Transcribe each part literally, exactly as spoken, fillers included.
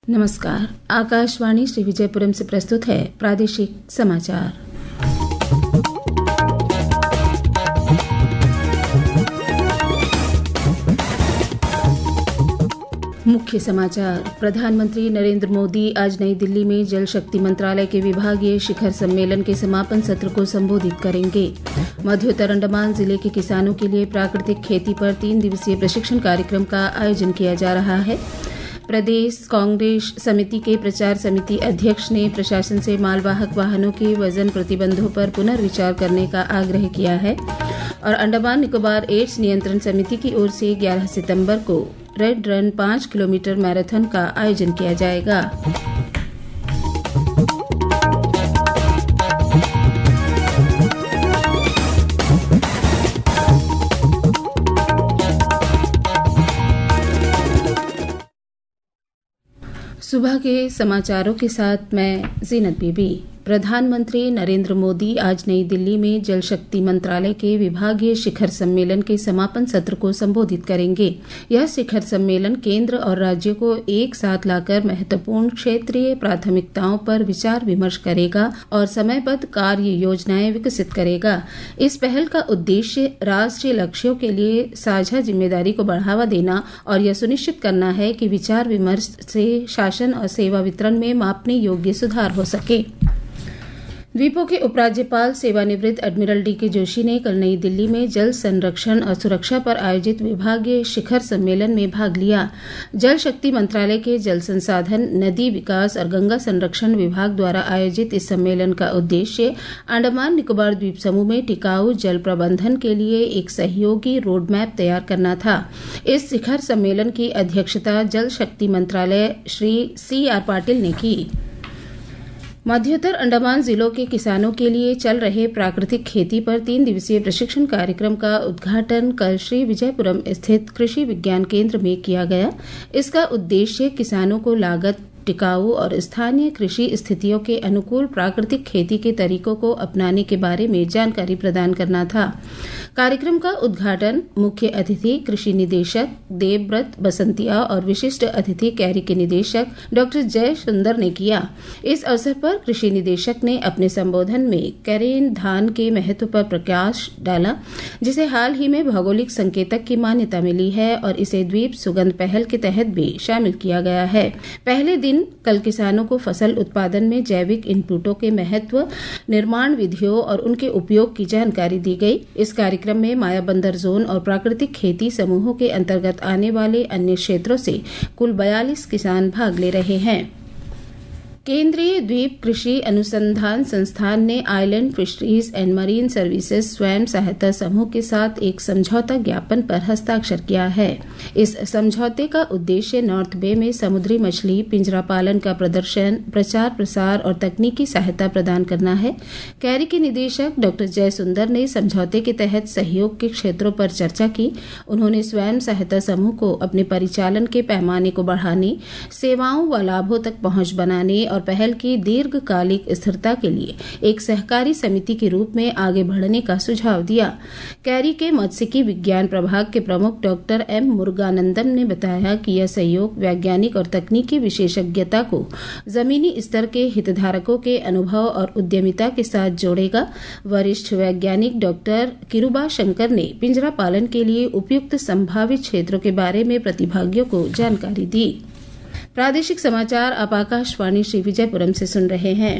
नमस्कार। आकाशवाणी श्री विजयपुरम से प्रस्तुत है प्रादेशिक समाचार। मुख्य समाचार। प्रधानमंत्री नरेंद्र मोदी आज नई दिल्ली में जल शक्ति मंत्रालय के विभागीय शिखर सम्मेलन के समापन सत्र को संबोधित करेंगे। मध्योत्तर अंडमान जिले के किसानों के लिए प्राकृतिक खेती पर तीन दिवसीय प्रशिक्षण कार्यक्रम का आयोजन किया जा रहा है। प्रदेश कांग्रेस समिति के प्रचार समिति अध्यक्ष ने प्रशासन से मालवाहक वाहनों के वजन प्रतिबंधों पर पुनर्विचार करने का आग्रह किया है। और अंडमान निकोबार एड्स नियंत्रण समिति की ओर से ग्यारह सितंबर को रेड रन पाँच किलोमीटर मैराथन का आयोजन किया जाएगा। सुबह के समाचारों के साथ मैं जीनत बीबी। प्रधानमंत्री नरेंद्र मोदी आज नई दिल्ली में जल शक्ति मंत्रालय के विभागीय शिखर सम्मेलन के समापन सत्र को संबोधित करेंगे। यह शिखर सम्मेलन केंद्र और राज्यों को एक साथ लाकर महत्वपूर्ण क्षेत्रीय प्राथमिकताओं पर विचार विमर्श करेगा और समयबद्ध कार्य योजनाएं विकसित करेगा। इस पहल का उद्देश्य राष्ट्रीय लक्ष्यों के लिए साझा जिम्मेदारी को बढ़ावा देना और यह सुनिश्चित करना है कि विचार विमर्श से शासन और सेवा वितरण में मापने योग्य सुधार हो सके। द्वीपों के उपराज्यपाल सेवानिवृत्त एडमिरल डी के जोशी ने कल नई दिल्ली में जल संरक्षण और सुरक्षा पर आयोजित विभागीय शिखर सम्मेलन में भाग लिया। जल शक्ति मंत्रालय के जल संसाधन, नदी विकास और गंगा संरक्षण विभाग द्वारा आयोजित इस सम्मेलन का उद्देश्य अंडमान निकोबार द्वीप समूह में टिकाऊ जल प्रबंधन के लिए एक सहयोगी रोडमैप तैयार करना था। इस शिखर सम्मेलन की अध्यक्षता जल शक्ति मंत्रालय श्री सी आर पाटिल ने की। मध्योत्तर अंडमान जिलों के किसानों के लिए चल रहे प्राकृतिक खेती पर तीन दिवसीय प्रशिक्षण कार्यक्रम का उद्घाटन कल श्री विजयपुरम स्थित कृषि विज्ञान केंद्र में किया गया। इसका उद्देश्य किसानों को लागत, टिकाऊ और स्थानीय कृषि स्थितियों के अनुकूल प्राकृतिक खेती के तरीकों को अपनाने के बारे में जानकारी प्रदान करना था। कार्यक्रम का उद्घाटन मुख्य अतिथि कृषि निदेशक देवव्रत बसंतिया और विशिष्ट अतिथि कैरी के निदेशक डॉक्टर जय सुंदर ने किया। इस अवसर पर कृषि निदेशक ने अपने संबोधन में कैरेन धान के महत्व पर प्रकाश डाला, जिसे हाल ही में भौगोलिक संकेतक की मान्यता मिली है और इसे द्वीप सुगंध पहल के तहत भी शामिल किया गया है। पहले दिन कल किसानों को फसल उत्पादन में जैविक इनपुटों के महत्व, निर्माण विधियों और उनके उपयोग की जानकारी दी गई। इस कार्यक्रम में मायाबंदर जोन और प्राकृतिक खेती समूहों के अंतर्गत आने वाले अन्य क्षेत्रों से कुल बयालीस किसान भाग ले रहे हैं। केंद्रीय द्वीप कृषि अनुसंधान संस्थान ने island fisheries and marine services स्वयं सहायता समूह के साथ एक समझौता ज्ञापन पर हस्ताक्षर किया है। इस समझौते का उद्देश्य नॉर्थ बे में समुद्री मछली पिंजरा पालन का प्रदर्शन, प्रचार प्रसार और तकनीकी सहायता प्रदान करना है। कैरी के निदेशक डॉक्टर जय सुंदर ने समझौते के तहत सहयोग के क्षेत्रों पर चर्चा की। उन्होंने स्वयं सहायता समूह को अपने परिचालन के पैमाने को बढ़ाने, सेवाओं व लाभों तक पहुंच बनाने और पहल की दीर्घकालिक स्थिरता के लिए एक सहकारी समिति के रूप में आगे बढ़ने का सुझाव दिया। कैरी के मत्स्यिकी विज्ञान प्रभाग के प्रमुख डॉक्टर एम मुरुगानंदन ने बताया कि यह सहयोग वैज्ञानिक और तकनीकी विशेषज्ञता को जमीनी स्तर के हितधारकों के अनुभव और उद्यमिता के साथ जोड़ेगा। वरिष्ठ वैज्ञानिक डॉक्टर किरुबा शंकर ने पिंजरा पालन के लिए उपयुक्त संभावित क्षेत्रों के बारे में प्रतिभागियों को जानकारी दी। प्रादेशिक समाचार आप आकाशवाणी श्री विजयपुरम से सुन रहे हैं।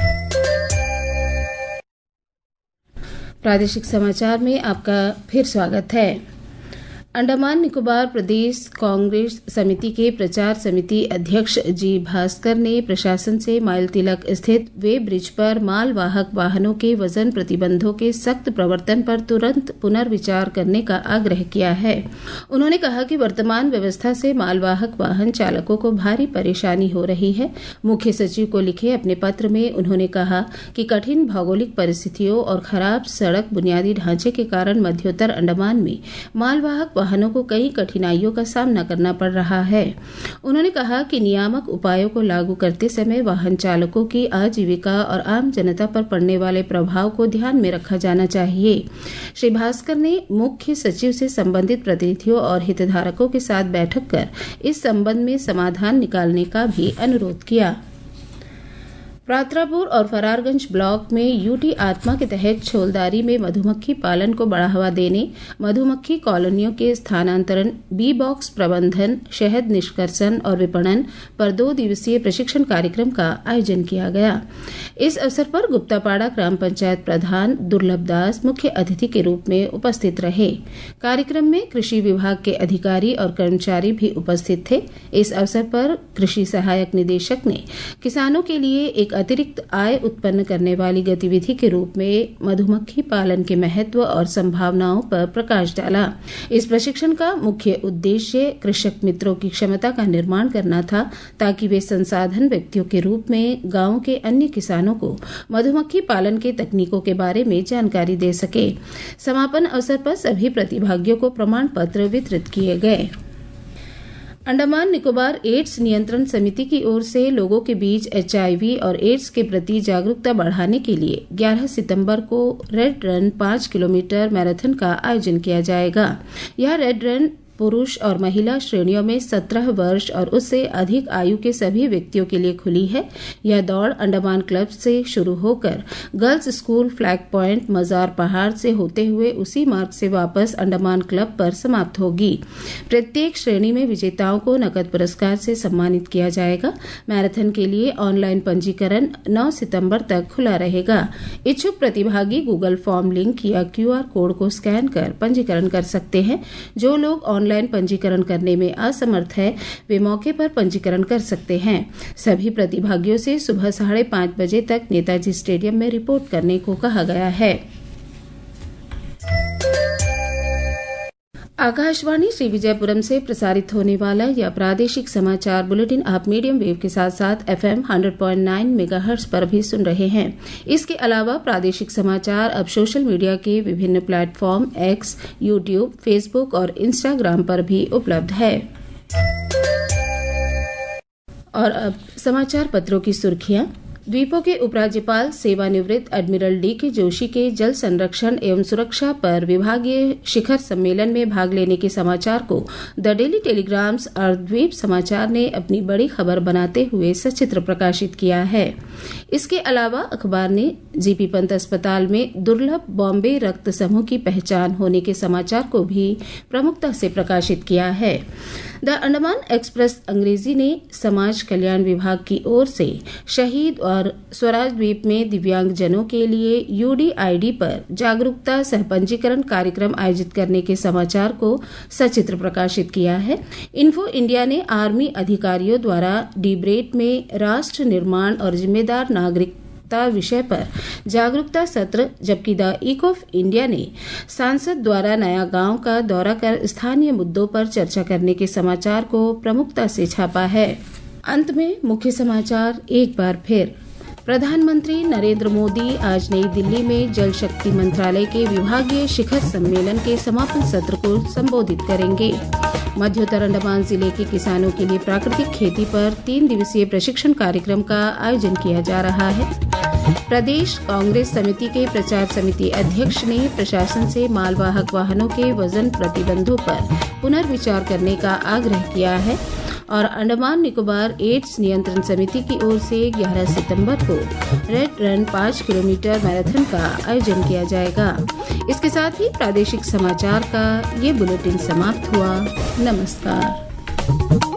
प्रादेशिक समाचार में आपका फिर स्वागत है। अंडमान निकोबार प्रदेश कांग्रेस समिति के प्रचार समिति अध्यक्ष जी भास्कर ने प्रशासन से माइल तिलक स्थित वे ब्रिज पर मालवाहक वाहनों के वजन प्रतिबंधों के सख्त प्रवर्तन पर तुरंत पुनर्विचार करने का आग्रह किया है। उन्होंने कहा कि वर्तमान व्यवस्था से मालवाहक वाहन चालकों को भारी परेशानी हो रही है। मुख्य सचिव को लिखे अपने पत्र में उन्होंने कहा कि कठिन भौगोलिक परिस्थितियों और खराब सड़क बुनियादी ढांचे के कारण मध्योत्तर अंडमान में मालवाहक वाहनों को कई कठिनाइयों का सामना करना पड़ रहा है। उन्होंने कहा कि नियामक उपायों को लागू करते समय वाहन चालकों की आजीविका और आम जनता पर पड़ने वाले प्रभाव को ध्यान में रखा जाना चाहिए। श्री भास्कर ने मुख्य सचिव से संबंधित प्रतिनिधियों और हितधारकों के साथ बैठक कर इस संबंध में समाधान निकालने का भी अनुरोध किया। प्रात्रापुर और फरारगंज ब्लॉक में यूटी आत्मा के तहत छोलदारी में मधुमक्खी पालन को बढ़ावा देने, मधुमक्खी कॉलोनियों के स्थानांतरण, बी बॉक्स प्रबंधन, शहद निष्कर्षण और विपणन पर दो दिवसीय प्रशिक्षण कार्यक्रम का आयोजन किया गया। इस अवसर पर गुप्तापाड़ा ग्राम पंचायत प्रधान दुर्लभ दास मुख्य अतिथि के रूप में उपस्थित रहे। कार्यक्रम में कृषि विभाग के अधिकारी और कर्मचारी भी उपस्थित थे। इस अवसर पर कृषि सहायक निदेशक ने किसानों के लिए एक अतिरिक्त आय उत्पन्न करने वाली गतिविधि के रूप में मधुमक्खी पालन के महत्व और संभावनाओं पर प्रकाश डाला। इस प्रशिक्षण का मुख्य उद्देश्य कृषक मित्रों की क्षमता का निर्माण करना था, ताकि वे संसाधन व्यक्तियों के रूप में गांव के अन्य किसानों को मधुमक्खी पालन के तकनीकों के बारे में जानकारी दे सके। समापन अवसर पर सभी प्रतिभागियों को प्रमाण पत्र वितरित किए गए। अंडमान निकोबार एड्स नियंत्रण समिति की ओर से लोगों के बीच एचआईवी और एड्स के प्रति जागरूकता बढ़ाने के लिए ग्यारह सितंबर को रेड रन पाँच किलोमीटर मैराथन का आयोजन किया जाएगा। यह रेड रन पुरुष और महिला श्रेणियों में सत्रह वर्ष और उससे अधिक आयु के सभी व्यक्तियों के लिए खुली है। यह दौड़ अंडमान क्लब से शुरू होकर गर्ल्स स्कूल फ्लैग पॉइंट मजार पहाड़ से होते हुए उसी मार्ग से वापस अंडमान क्लब पर समाप्त होगी। प्रत्येक श्रेणी में विजेताओं को नकद पुरस्कार से सम्मानित किया जाएगा। मैराथन के लिए ऑनलाइन पंजीकरण नौ सितंबर तक खुला रहेगा। इच्छुक प्रतिभागी गूगल फॉर्म लिंक या क्यूआर कोड को स्कैन कर पंजीकरण कर सकते हैं। जो लोग ऑनलाइन पंजीकरण करने में असमर्थ है, वे मौके पर पंजीकरण कर सकते हैं। सभी प्रतिभागियों से सुबह साढ़े पाँच बजे तक नेताजी स्टेडियम में रिपोर्ट करने को कहा गया है। आकाशवाणी श्री विजयपुरम से प्रसारित होने वाला यह प्रादेशिक समाचार बुलेटिन आप मीडियम वेव के साथ साथ एफएम सौ पॉइंट नौ मेगाहर्ट्ज पर भी सुन रहे हैं। इसके अलावा प्रादेशिक समाचार अब सोशल मीडिया के विभिन्न प्लेटफॉर्म एक्स, यूट्यूब, फेसबुक और इंस्टाग्राम पर भी उपलब्ध है। और अब समाचार पत्रों की सुर्खियां। द्वीपों के उपराज्यपाल सेवानिवृत्त एडमिरल डी के जोशी के जल संरक्षण एवं सुरक्षा पर विभागीय शिखर सम्मेलन में भाग लेने के समाचार को द डेली टेलीग्राम्स और द्वीप समाचार ने अपनी बड़ी खबर बनाते हुए सचित्र प्रकाशित किया है। इसके अलावा अखबार ने जीपी पंत अस्पताल में दुर्लभ बॉम्बे रक्त समूह की पहचान होने के समाचार को भी प्रमुखता से प्रकाशित किया है। द अंडमान एक्सप्रेस अंग्रेजी ने समाज कल्याण विभाग की ओर से शहीद और स्वराज द्वीप में दिव्यांगजनों के लिए यूडीआईडी पर जागरूकता सह पंजीकरण कार्यक्रम आयोजित करने के समाचार को सचित्र प्रकाशित किया है। इन्फो इंडिया ने आर्मी अधिकारियों द्वारा डीब्रेट में राष्ट्र निर्माण और जिम्मेदार नागरिक विषय पर जागरूकता सत्र, जबकि द ईक ऑफ इंडिया ने सांसद द्वारा नया गांव का दौरा कर स्थानीय मुद्दों पर चर्चा करने के समाचार को प्रमुखता से छापा है। अंत में मुख्य समाचार एक बार फिर। प्रधानमंत्री नरेंद्र मोदी आज नई दिल्ली में जल शक्ति मंत्रालय के विभागीय शिखर सम्मेलन के समापन सत्र को संबोधित करेंगे। मध्योत्तर अंडमान जिले के किसानों के लिए प्राकृतिक खेती पर तीन दिवसीय प्रशिक्षण कार्यक्रम का आयोजन किया जा रहा है। प्रदेश कांग्रेस समिति के प्रचार समिति अध्यक्ष ने प्रशासन से मालवाहक वाहनों के वजन प्रतिबंधों पर पुनर्विचार करने का आग्रह किया है। और अंडमान निकोबार एड्स नियंत्रण समिति की ओर से ग्यारह सितंबर को रेड रन पाँच किलोमीटर मैराथन का आयोजन किया जाएगा। इसके साथ ही प्रादेशिक समाचार का ये बुलेटिन समाप्त हुआ। नमस्कार।